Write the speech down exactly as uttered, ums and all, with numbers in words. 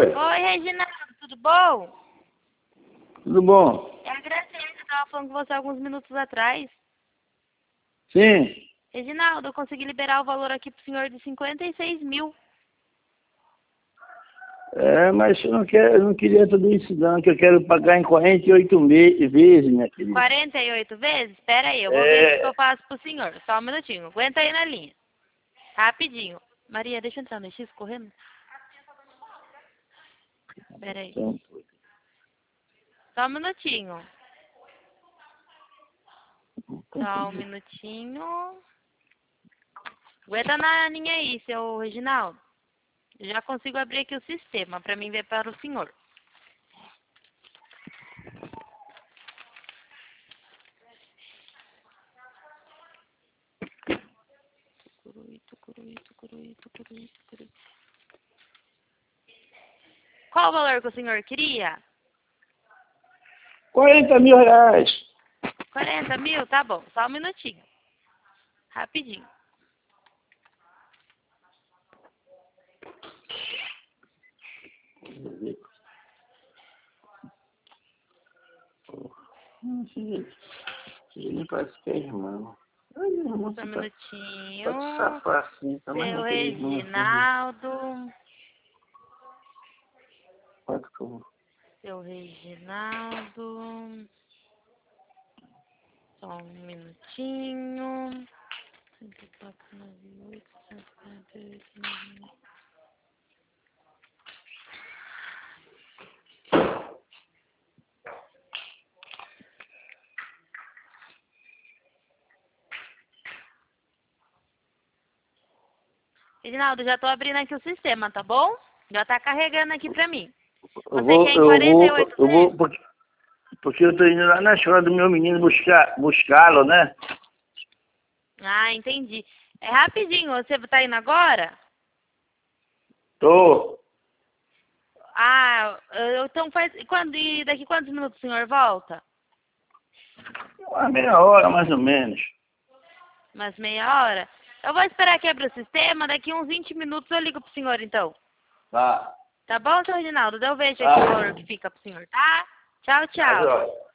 Oi. Oi, Reginaldo, tudo bom? Tudo bom? É a Graciela, eu estava falando com você alguns minutos atrás. Sim. Reginaldo, eu consegui liberar o valor aqui pro senhor de cinquenta e seis mil. É, mas eu não, quero, eu não queria tudo isso não, que eu quero pagar em quarenta e oito me- vezes, minha querida. quarenta e oito vezes? Espera aí, eu vou É. ver o que eu faço pro senhor. Só um minutinho, aguenta aí na linha. Rapidinho. Maria, deixa eu entrar no X correndo. Espera aí. Então, Só um minutinho. Só um minutinho. Aguenta na linha aí, seu Reginaldo. Eu já consigo abrir aqui o sistema para mim ver para o senhor. Tucuruí, tucuruí, tucuruí, tucuruí, tucuruí. Qual o valor que o senhor queria? quarenta mil reais. quarenta mil? Tá bom, só um minutinho. Rapidinho. Ele parece que é irmão. Ai, meu irmão, Só um você tá, minutinho. pode safar assim, tá mais Seu naquele irmão assim. Reginaldo. Quatro que eu vou. Seu Reginaldo. Só um minutinho. cento e quatro, noventa e oito, cento e quarenta e oito, noventa e oito. Reginaldo, já tô abrindo aqui o sistema, tá bom? Já tá carregando aqui pra mim. Eu Você vou, quer em eu quarenta e vou, oito eu vou, vezes? porque, porque eu tô indo lá na escola do meu menino buscar, buscá-lo, né? Ah, entendi. É rapidinho, você tá indo agora? Tô. Ah, eu- então faz. Quando, e daqui quantos minutos o senhor volta? Uma meia hora, mais ou menos. Umas meia hora? Eu vou esperar que abra o sistema, daqui uns vinte minutos eu ligo pro senhor então. Tá. Tá bom, seu Reginaldo? Eu vejo aqui o Tá. valor que fica pro senhor, tá? Tchau, Tá, tchau. joia.